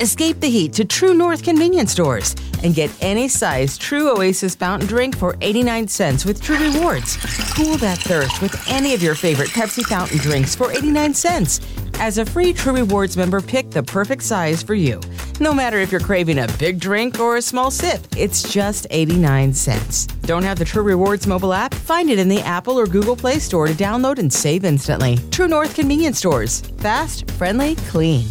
Escape the heat to True North convenience stores and get any size True Oasis fountain drink for 89 cents with True Rewards. Cool that thirst with any of your favorite Pepsi fountain drinks for 89 cents. As a free True Rewards member, pick the perfect size for you. No matter if you're craving a big drink or a small sip, it's just 89 cents. Don't have the True Rewards mobile app? Find it in the Apple or Google Play Store to download and save instantly. True North convenience stores. Fast, friendly, clean.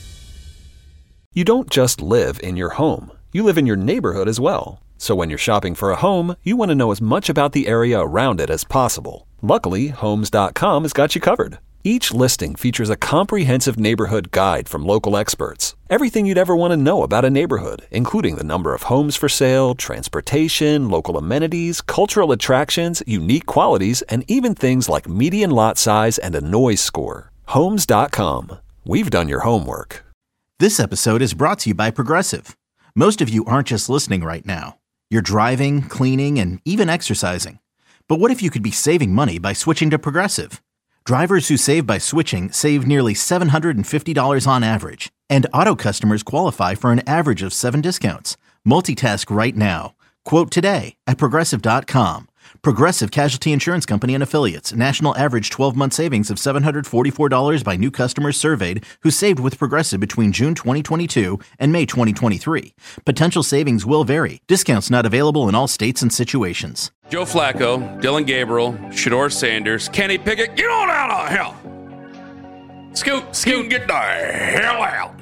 You don't just live in your home. You live in your neighborhood as well. So when you're shopping for a home, you want to know as much about the area around it as possible. Luckily, Homes.com has got you covered. Each listing features a comprehensive neighborhood guide from local experts. Everything you'd ever want to know about a neighborhood, including the number of homes for sale, transportation, local amenities, cultural attractions, unique qualities, and even things like median lot size and a noise score. Homes.com. We've done your homework. This episode is brought to you by Progressive. Most of you aren't just listening right now. You're driving, cleaning, and even exercising. But what if you could be saving money by switching to Progressive? Drivers who save by switching save nearly $750 on average. And auto customers qualify for an average of 7 discounts. Multitask right now. Quote today at Progressive.com. Progressive Casualty Insurance Company and Affiliates. National average 12-month savings of $744 by new customers surveyed who saved with Progressive between June 2022 and May 2023. Potential savings will vary. Discounts not available in all states and situations. Joe Flacco, Dylan Gabriel, Shedeur Sanders, Kenny Pickett, get on out of hell. Scoot, get the hell out.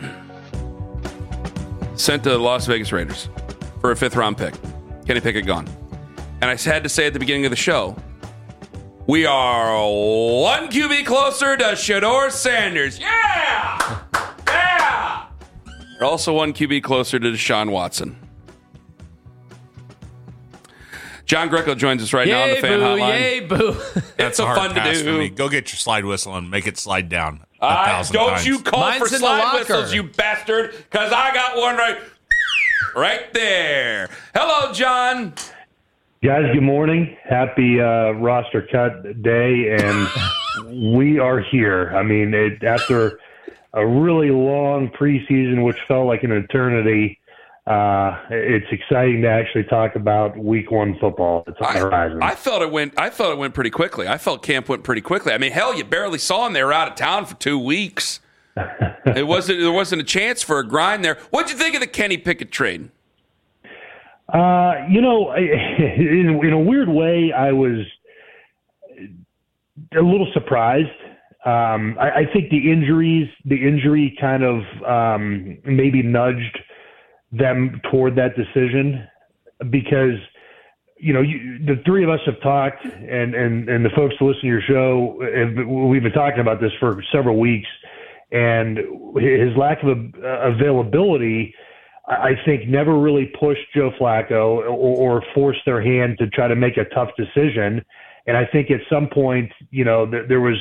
Sent to the Las Vegas Raiders for a 5th-round pick. Kenny Pickett gone. And I had to say at the beginning of the show, we are 1 QB closer to Shedeur Sanders. Yeah! Yeah! We're also 1 QB closer to Deshaun Watson. John Greco joins us right now on the fan hotline. Yay, boo. It's so fun to do. For me. Go get your slide whistle and make it slide down. Don't you call Mine's for in the slide locker. whistles, you bastard, because I got one right there. Hello, John. Guys, good morning. Happy roster cut day, and we are here. I mean, after a really long preseason, which felt like an eternity, it's exciting to actually talk about Week 1 football. It's on the horizon. I felt it went pretty quickly. I felt camp went pretty quickly. I mean, hell, you barely saw them. They were out of town for 2 weeks. There wasn't a chance for a grind there. What'd you think of the Kenny Pickett trade? In a weird way, I was a little surprised. I think the injury kind of maybe nudged them toward that decision because, the three of us have talked and the folks who listen to your show, we've been talking about this for several weeks, and his lack of availability, I think, never really pushed Joe Flacco or forced their hand to try to make a tough decision. And I think at some point, there was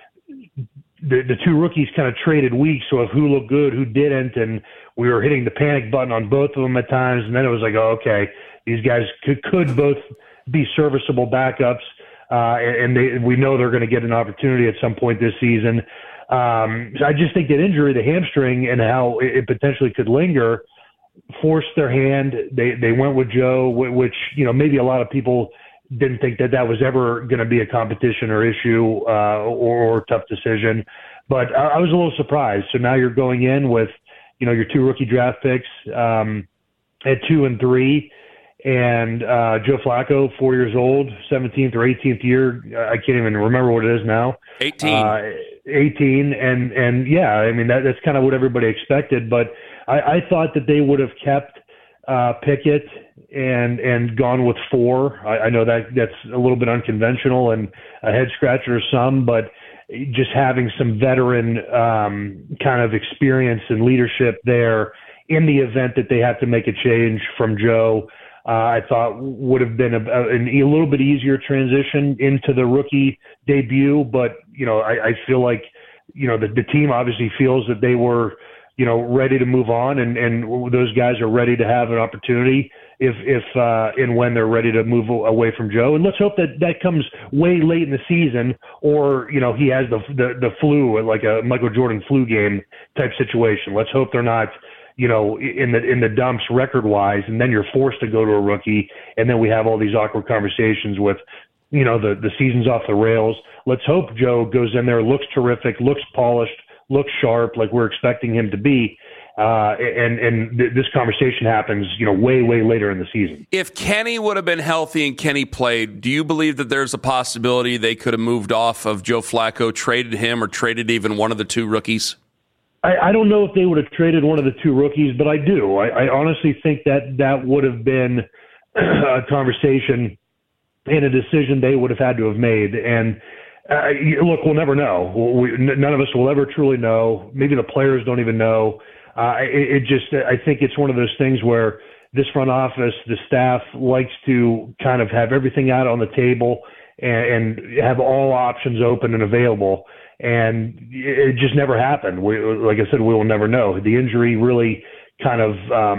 the 2 rookies kind of traded weeks, so of who looked good, who didn't, and we were hitting the panic button on both of them at times. And then it was like, oh, okay, these guys could both be serviceable backups, and we know they're going to get an opportunity at some point this season. So I just think that injury, the hamstring, and how it potentially could linger, forced their hand. They went with Joe, which, maybe a lot of people didn't think that was ever going to be a competition or issue or tough decision. But I was a little surprised. So now you're going in with, your 2 rookie draft picks at 2 and 3, and Joe Flacco, 4 years old, 17th or 18th year. I can't even remember what it is now. 18. And yeah, I mean, that's kind of what everybody expected. But I thought that they would have kept Pickett and gone with 4. I know that's a little bit unconventional and a head scratcher to some, but just having some veteran kind of experience and leadership there in the event that they have to make a change from Joe, I thought would have been a little bit easier transition into the rookie debut. But, I feel like, the team obviously feels that they were, ready to move on, and those guys are ready to have an opportunity if and when they're ready to move away from Joe. And let's hope that comes way late in the season, or he has the flu, like a Michael Jordan flu game type situation. Let's hope they're not in the dumps record-wise, and then you're forced to go to a rookie, and then we have all these awkward conversations with, the season's off the rails. Let's hope Joe goes in there, looks terrific, looks polished, looks sharp, like we're expecting him to be. This conversation happens, way, way later in the season. If Kenny would have been healthy and Kenny played, do you believe that there's a possibility they could have moved off of Joe Flacco, traded him, or traded even one of the two rookies? I don't know if they would have traded one of the two rookies, but I do. I honestly think that would have been a conversation and a decision they would have had to have made. And look, we'll never know. None of us will ever truly know. Maybe the players don't even know. I think it's one of those things where this front office, the staff likes to kind of have everything out on the table and have all options open and available. And it just never happened. Like I said, we will never know. The injury really kind of,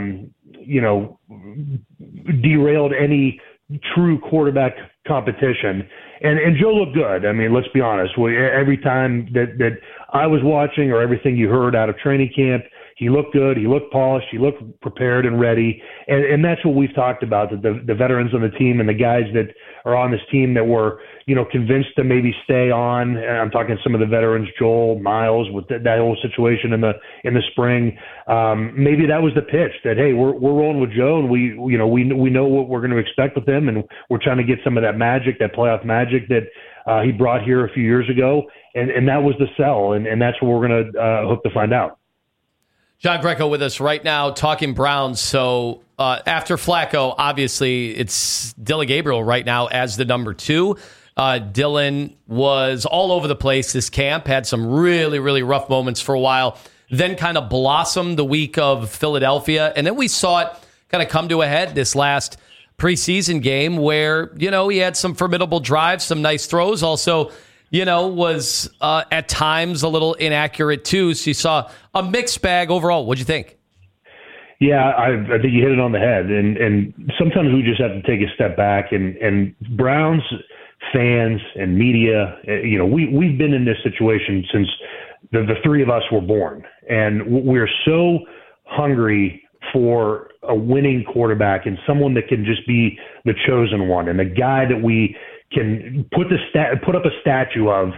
derailed any true quarterback competition. And Joe looked good. I mean, let's be honest. Every time that I was watching or everything you heard out of training camp, he looked good. He looked polished. He looked prepared and ready. And that's what we've talked about, that the veterans on the team and the guys that are on this team that were, convinced to maybe stay on. And I'm talking some of the veterans, Joel, Miles, with that whole situation in the spring. Maybe that was the pitch that, hey, we're rolling with Joe, and we know what we're going to expect with him, and we're trying to get some of that magic, that playoff magic that he brought here a few years ago. And that was the sell, and that's what we're going to hope to find out. John Greco with us right now, talking Browns. So after Flacco, obviously it's Dillon Gabriel right now as the number 2. Dillon was all over the place this camp, had some really, really rough moments for a while, then kind of blossomed the week of Philadelphia. And then we saw it kind of come to a head this last preseason game where, he had some formidable drives, some nice throws. Also, was at times a little inaccurate too. So you saw a mixed bag overall. What'd you think? Yeah, I think you hit it on the head. And sometimes we just have to take a step back. And Browns fans and media, we've been in this situation since the three of us were born. And we're so hungry for a winning quarterback and someone that can just be the chosen one, and the guy that we can put up a statue of,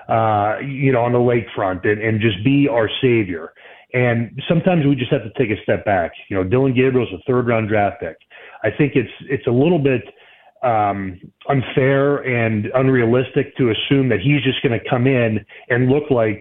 on the lakefront and just be our savior. And sometimes we just have to take a step back. Dillon Gabriel's a 3rd-round draft pick. I think it's a little bit unfair and unrealistic to assume that he's just going to come in and look like,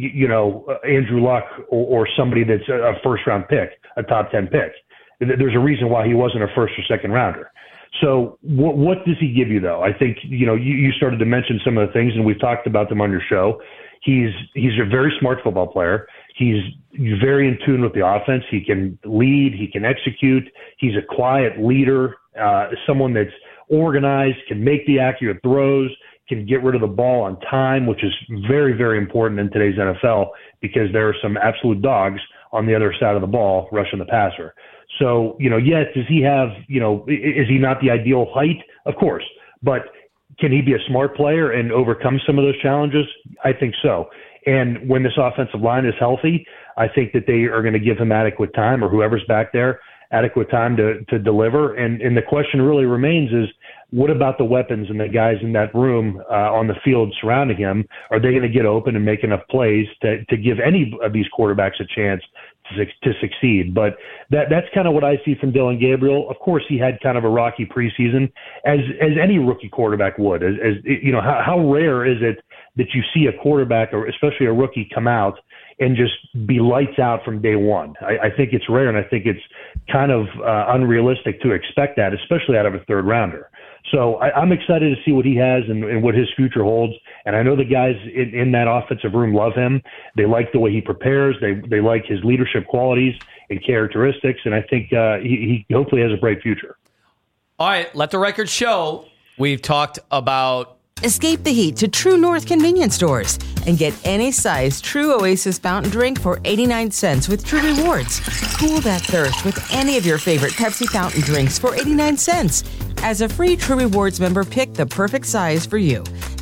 Andrew Luck or somebody that's a first-round pick, a top 10 pick. There's a reason why he wasn't a first or second rounder. So what does he give you, though? I think, you started to mention some of the things, and we've talked about them on your show. He's a very smart football player. He's very in tune with the offense. He can lead. He can execute. He's a quiet leader, someone that's organized, can make the accurate throws, can get rid of the ball on time, which is very, very important in today's NFL because there are some absolute dogs on the other side of the ball rushing the passer. So, yes, does he have, is he not the ideal height? Of course. But can he be a smart player and overcome some of those challenges? I think so. And when this offensive line is healthy, I think that they are going to give him adequate time, or whoever's back there, adequate time to deliver. And the question really remains is, what about the weapons and the guys in that room on the field surrounding him? Are they going to get open and make enough plays to give any of these quarterbacks a chance to succeed? But that's kind of what I see from Dillon Gabriel. Of course, he had kind of a rocky preseason, as any rookie quarterback would. How rare is it that you see a quarterback, or especially a rookie, come out and just be lights out from day one? I think it's rare, and I think it's kind of unrealistic to expect that, especially out of a 3rd rounder. So I'm excited to see what he has and what his future holds. And I know the guys in that offensive room love him. They like the way he prepares. They like his leadership qualities and characteristics. And I think he hopefully has a bright future. All right, let the record show. We've talked about... Escape the heat to True North convenience stores and get any size True Oasis fountain drink for 89 cents with True Rewards. Cool that thirst with any of your favorite Pepsi fountain drinks for 89 cents. As a free True Rewards member, pick the perfect size for you.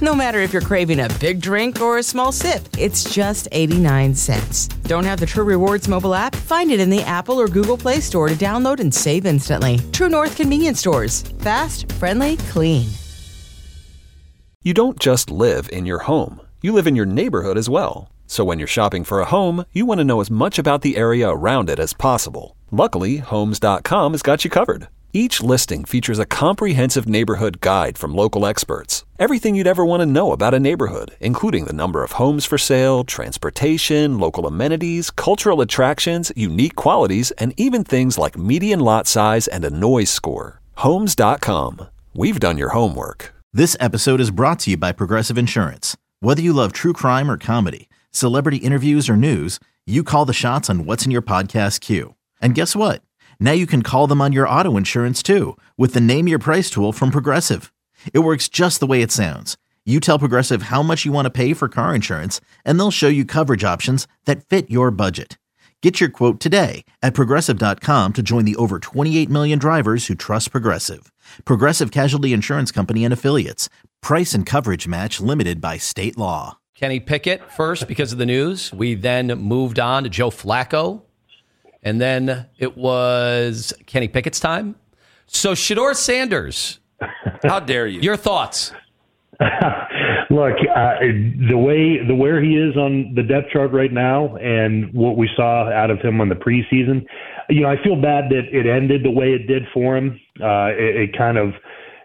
No matter if you're craving a big drink or a small sip, it's just 89 cents. Don't have the True Rewards mobile app? Find it in the Apple or Google Play Store to download and save instantly. True North Convenience Stores. Fast, friendly, clean. You don't just live in your home. You live in your neighborhood as well. So when you're shopping for a home, you want to know as much about the area around it as possible. Luckily, Homes.com has got you covered. Each listing features a comprehensive neighborhood guide from local experts. Everything you'd ever want to know about a neighborhood, including the number of homes for sale, transportation, local amenities, cultural attractions, unique qualities, and even things like median lot size and a noise score. Homes.com. We've done your homework. This episode is brought to you by Progressive Insurance. Whether you love true crime or comedy, celebrity interviews or news, you call the shots on what's in your podcast queue. And guess what? Now you can call them on your auto insurance too with the Name Your Price tool from Progressive. It works just the way it sounds. You tell Progressive how much you want to pay for car insurance, and they'll show you coverage options that fit your budget. Get your quote today at Progressive.com to join the over 28 million drivers who trust Progressive. Progressive Casualty Insurance Company and Affiliates. Price and coverage match limited by state law. Kenny Pickett first because of the news. We then moved on to Joe Flacco. And then it was Kenny Pickett's time. So Shedeur Sanders. How dare you? Your thoughts? Look, where he is on the depth chart right now and what we saw out of him on the preseason, I feel bad that it ended the way it did for him. It kind of,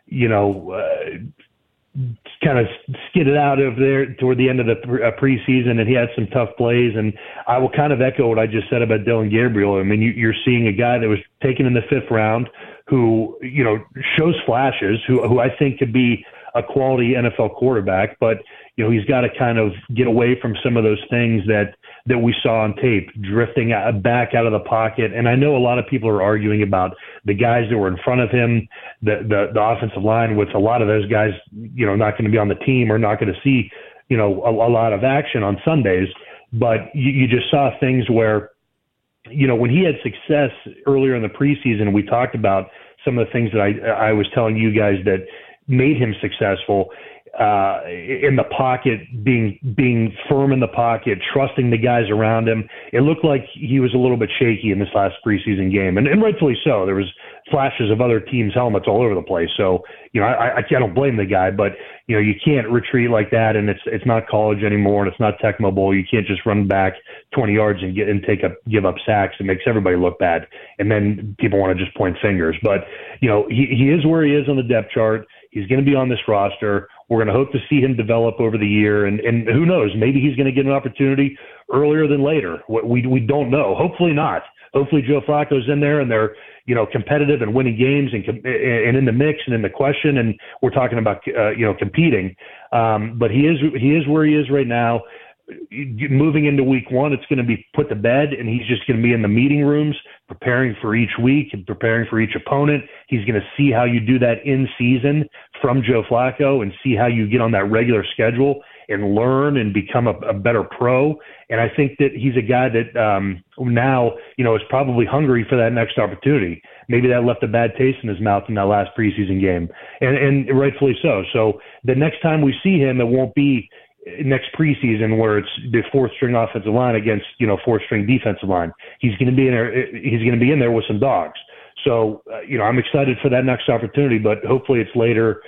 kind of skidded out of there toward the end of the preseason, and he had some tough plays. And I will kind of echo what I just said about Dillon Gabriel. I mean, you're seeing a guy that was taken in the 5th round who, shows flashes, who I think could be a quality NFL quarterback, but he's got to kind of get away from some of those things that we saw on tape, drifting back out of the pocket. And I know a lot of people are arguing about the guys that were in front of him, the offensive line, with a lot of those guys, not going to be on the team or not going to see, a lot of action on Sundays. But you just saw things where, when he had success earlier in the preseason, we talked about some of the things that I was telling you guys that made him successful. In the pocket, being firm in the pocket, trusting the guys around him. It looked like he was a little bit shaky in this last preseason game, and rightfully so. There was flashes of other teams' helmets all over the place. So, I don't blame the guy, but you can't retreat like that, and it's not college anymore, and it's not Tecmo Bowl. You can't just run back 20 yards and give up sacks. It makes everybody look bad, and then people want to just point fingers. But he is where he is on the depth chart. He's going to be on this roster. We're going to hope to see him develop over the year, and who knows? Maybe he's going to get an opportunity earlier than later. We don't know. Hopefully not. Hopefully Joe Flacco's in there and they're competitive and winning games and in the mix and in the question. And we're talking about competing. But he is where he is right now. Moving into week 1, it's going to be put to bed, and he's just going to be in the meeting rooms preparing for each week and preparing for each opponent. He's going to see how you do that in season from Joe Flacco and see how you get on that regular schedule and learn and become a better pro. And I think that he's a guy that now, is probably hungry for that next opportunity. Maybe that left a bad taste in his mouth in that last preseason game, and rightfully so. So the next time we see him, it won't be next preseason where it's the 4th string offensive line against 4th string defensive line. He's going to be in there. He's going to be in there with some dogs. So I'm excited for that next opportunity, but hopefully it's later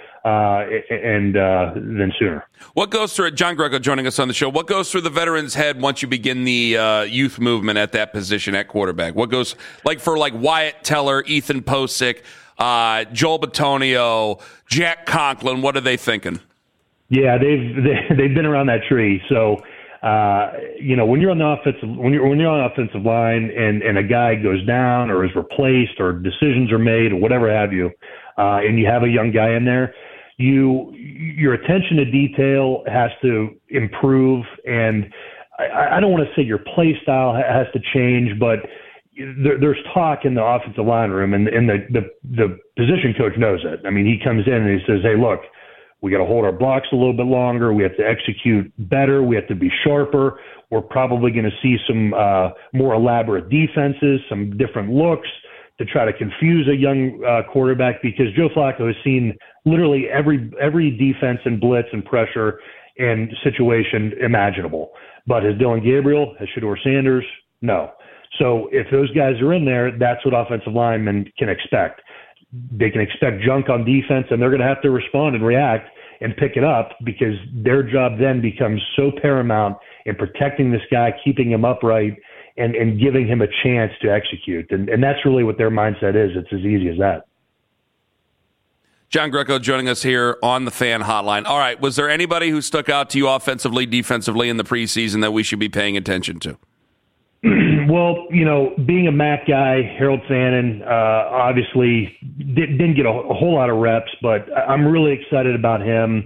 than sooner. What goes through John Greco joining us on the show? What goes through the veteran's head once you begin the youth movement at that position at quarterback? What goes for Wyatt Teller, Ethan Posick, Joel Bitonio, Jack Conklin? What are they thinking? Yeah, they've been around that tree. So, when you're on the offensive line and a guy goes down or is replaced or decisions are made or whatever have you, and you have a young guy in there, your attention to detail has to improve. And I don't want to say your play style has to change, but there's talk in the offensive line room, and the position coach knows it. I mean, he comes in and he says, "Hey, look, we got to hold our blocks a little bit longer. We have to execute better. We have to be sharper. We're probably going to see some more elaborate defenses, some different looks to try to confuse a young quarterback, because Joe Flacco has seen literally every defense and blitz and pressure and situation imaginable. But has Dylan Gabriel, has Shedeur Sanders? No. So if those guys are in there, that's what offensive linemen can expect. They can expect junk on defense, and they're going to have to respond and react and pick it up, because their job then becomes so paramount in protecting this guy, keeping him upright, and giving him a chance to execute. And that's really what their mindset is. It's as easy as that. John Greco joining us here on the Fan Hotline. All right, was there anybody who stuck out to you offensively, defensively in the preseason that we should be paying attention to? Well, being a MAC guy, Harold Fannin obviously didn't get a whole lot of reps, but I'm really excited about him.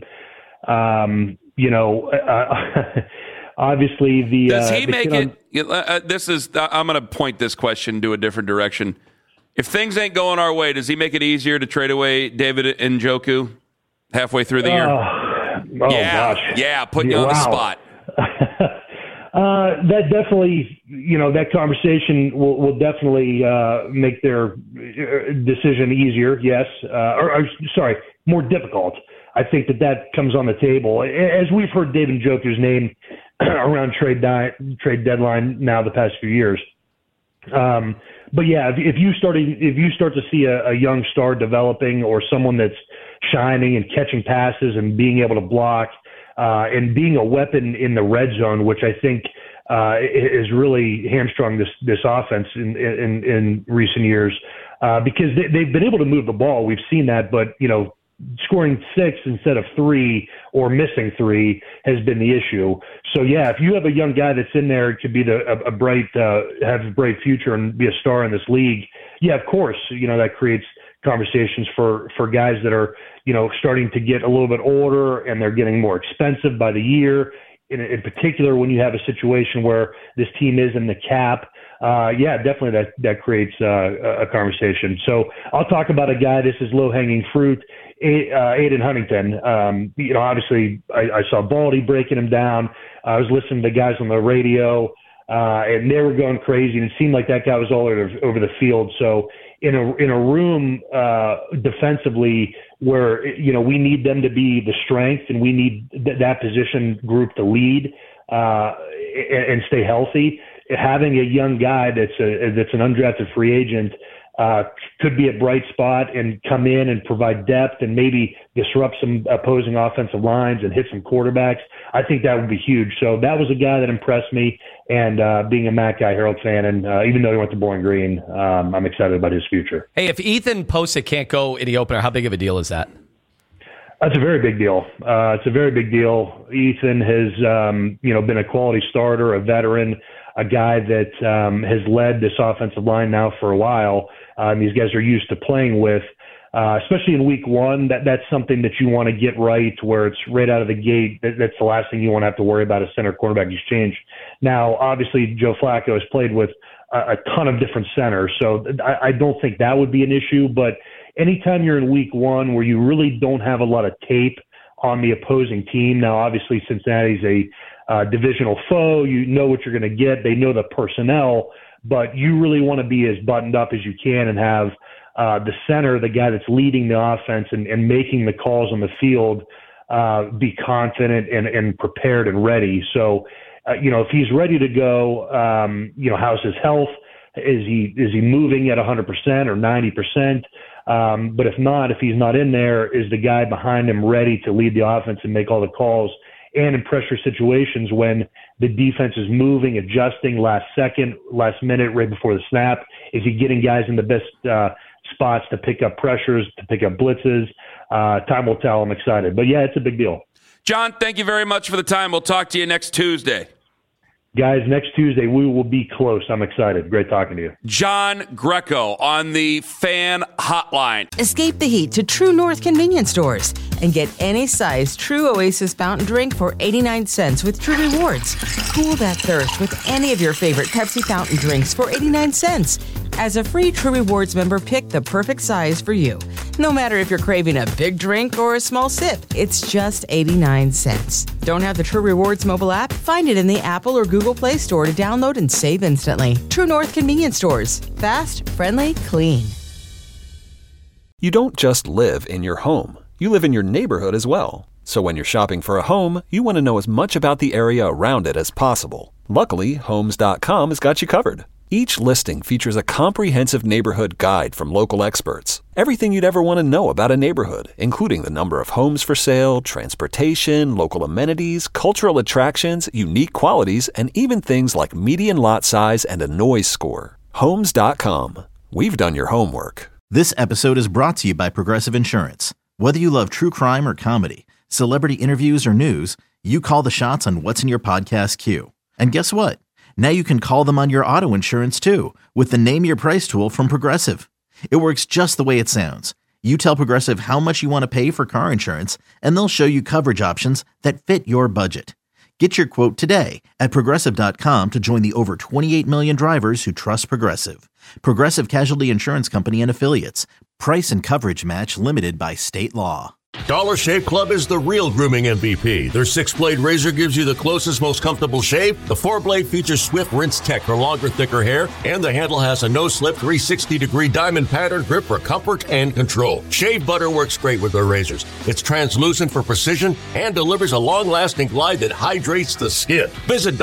Obviously, does he make it? I'm going to point this question to a different direction. If things ain't going our way, does he make it easier to trade away David Njoku halfway through the year? Gosh. Yeah, putting you on the spot. That definitely, that conversation will definitely make their decision easier, yes. More difficult. I think that comes on the table. As we've heard David Njoku's name around trade deadline now the past few years. But yeah, if you start to see a young star developing, or someone that's shining and catching passes and being able to block, and being a weapon in the red zone, which I think is really hamstrung this offense in recent years, because they've been able to move the ball. We've seen that, but scoring 6 instead of 3 or missing 3 has been the issue. So yeah, if you have a young guy that's in there, it could be have a bright future and be a star in this league. Yeah, of course, that creates conversations for guys that are, starting to get a little bit older, and they're getting more expensive by the year. In particular, when you have a situation where this team is in the cap, definitely that creates a conversation. So I'll talk about a guy. This is low-hanging fruit. Aiden Huntington. Obviously, I saw Baldy breaking him down. I was listening to the guys on the radio, and they were going crazy, and it seemed like that guy was all over the field. So in a room defensively where we need them to be the strength, and we need that position group to lead and stay healthy, having a young guy that's an undrafted free agent could be a bright spot and come in and provide depth and maybe disrupt some opposing offensive lines and hit some quarterbacks. I think that would be huge. So that was a guy that impressed me. And being a MAC guy, Harold Fannin, even though he went to Bowling Green, I'm excited about his future. Hey, if Ethan Posick can't go in the opener, how big of a deal is that? That's a very big deal. It's a very big deal. Ethan has, been a quality starter, a veteran, a guy that has led this offensive line now for a while. These guys are used to playing with, especially in week one. That's something that you want to get right, where it's right out of the gate. That's the last thing you want to have to worry about, a center quarterback exchange. Now, obviously, Joe Flacco has played with a ton of different centers, so I don't think that would be an issue. But anytime you're in week one where you really don't have a lot of tape on the opposing team, now obviously Cincinnati's a divisional foe. You know what you're going to get. They know the personnel, but you really want to be as buttoned up as you can and have the center, the guy that's leading the offense and making the calls on the field, be confident and prepared and ready. So, if he's ready to go, how's his health? Is he moving at 100% or 90%? But if he's not in there, is the guy behind him ready to lead the offense and make all the calls? And in pressure situations when the defense is moving, adjusting last second, last minute, right before the snap, is he getting guys in the best spots to pick up pressures, to pick up blitzes? Time will tell. I'm excited. But, yeah, it's a big deal. John, thank you very much for the time. We'll talk to you next Tuesday. Guys, next Tuesday, we will be close. I'm excited. Great talking to you. John Greco on the Fan Hotline. Escape the heat to True North convenience stores and get any size True Oasis fountain drink for 89 cents with True Rewards. Cool that thirst with any of your favorite Pepsi fountain drinks for 89 cents. As a free True Rewards member, pick the perfect size for you. No matter if you're craving a big drink or a small sip, it's just 89 cents. Don't have the True Rewards mobile app? Find it in the Apple or Google Play Store to download and save instantly. True North Convenience Stores. Fast, friendly, clean. You don't just live in your home. You live in your neighborhood as well. So when you're shopping for a home, you want to know as much about the area around it as possible. Luckily, Homes.com has got you covered. Each listing features a comprehensive neighborhood guide from local experts. Everything you'd ever want to know about a neighborhood, including the number of homes for sale, transportation, local amenities, cultural attractions, unique qualities, and even things like median lot size and a noise score. Homes.com. We've done your homework. This episode is brought to you by Progressive Insurance. Whether you love true crime or comedy, celebrity interviews or news, you call the shots on what's in your podcast queue. And guess what? Now you can call them on your auto insurance too with the Name Your Price tool from Progressive. It works just the way it sounds. You tell Progressive how much you want to pay for car insurance, and they'll show you coverage options that fit your budget. Get your quote today at Progressive.com to join the over 28 million drivers who trust Progressive. Progressive Casualty Insurance Company and Affiliates. Price and coverage match limited by state law. Dollar Shave Club is the real grooming MVP. Their 6-blade razor gives you the closest, most comfortable shave. The 4-blade features swift rinse tech for longer, thicker hair. And the handle has a no-slip 360-degree diamond pattern grip for comfort and control. Shave butter works great with their razors. It's translucent for precision and delivers a long-lasting glide that hydrates the skin. Visit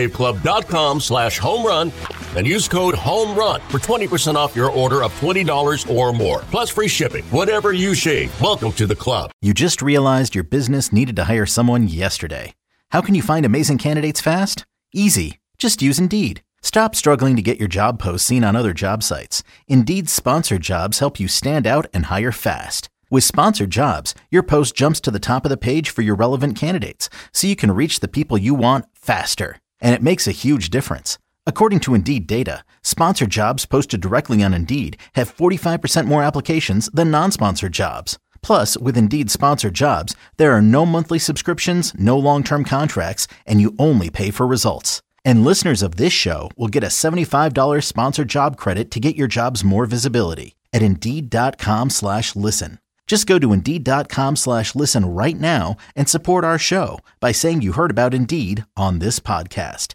DollarShaveClub.com/homerun and use code HOMERUN for 20% off your order of $20 or more. Plus free shipping. Whatever you shave, welcome to the club. You just realized your business needed to hire someone yesterday. How can you find amazing candidates fast? Easy. Just use Indeed. Stop struggling to get your job posts seen on other job sites. Indeed's sponsored jobs help you stand out and hire fast. With sponsored jobs, your post jumps to the top of the page for your relevant candidates, so you can reach the people you want faster. And it makes a huge difference. According to Indeed data, sponsored jobs posted directly on Indeed have 45% more applications than non-sponsored jobs. Plus, with Indeed sponsored jobs, there are no monthly subscriptions, no long-term contracts, and you only pay for results. And listeners of this show will get a $75 sponsored job credit to get your jobs more visibility at Indeed.com/listen. Just go to Indeed.com/listen right now and support our show by saying you heard about Indeed on this podcast.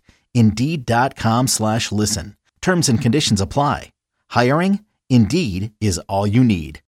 Indeed.com/listen. Terms and conditions apply. Hiring? Indeed is all you need.